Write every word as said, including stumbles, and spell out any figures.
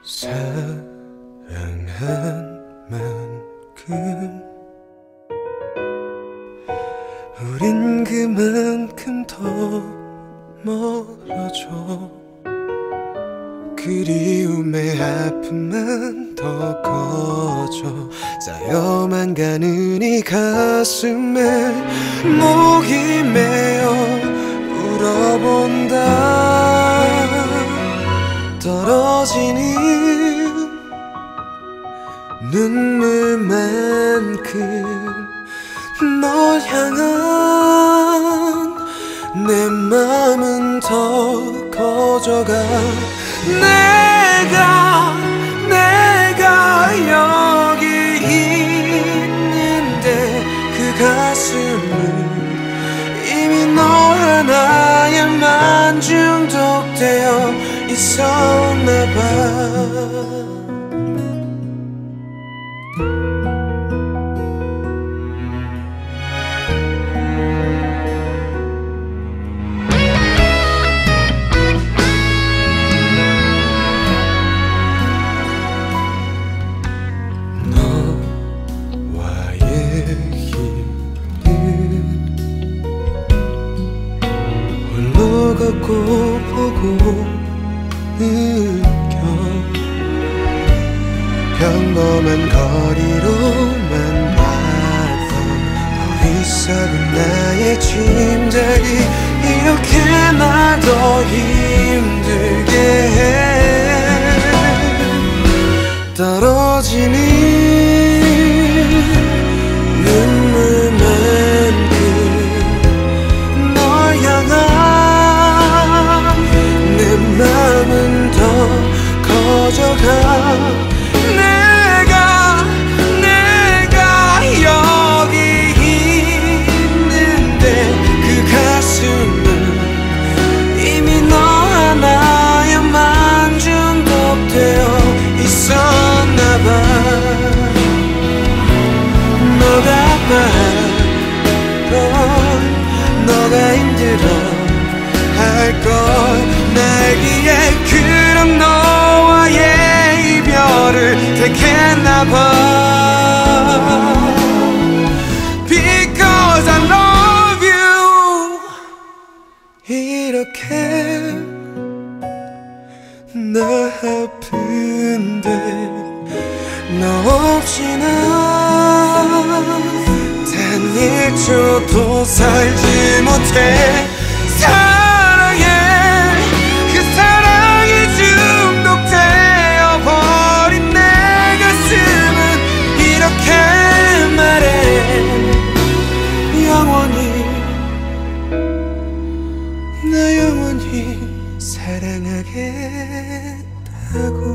사랑한 만큼 우린 그만큼 더 멀어져. 그리움의 아픔만 더 커져 쌓여만 가는 이 가슴에 목이 메어 울어본다. 떨어지는 눈물만큼 널 향한 내 맘은 더 커져가. 내가 내가 여기 있는데 그 가슴은 이미 너 하나에만 중독되어 있었나봐. 걷고 보고 느껴. 평범한 거리로만 봤던 어리석은 나의 짐작이 이렇게 날 더 힘들게 해. 떨어지는 눈물만큼 널 향한 마음은 더 커져가. 내가 내가 여기 있는데 그 가슴은 이미 너 하나에만 중독되어 있었나봐. 너가 말건 너가 힘들어 할걸 날기에 그런 너와의 이별을 택했나봐. Because I love you. 이렇게 나 아픈데 너 없이 난 단 일 초도 살지 못해. 사랑해 그 사랑이 중독되어 버린 내 가슴은 이렇게 말해. 영원히 나 영원히 사랑하겠다고.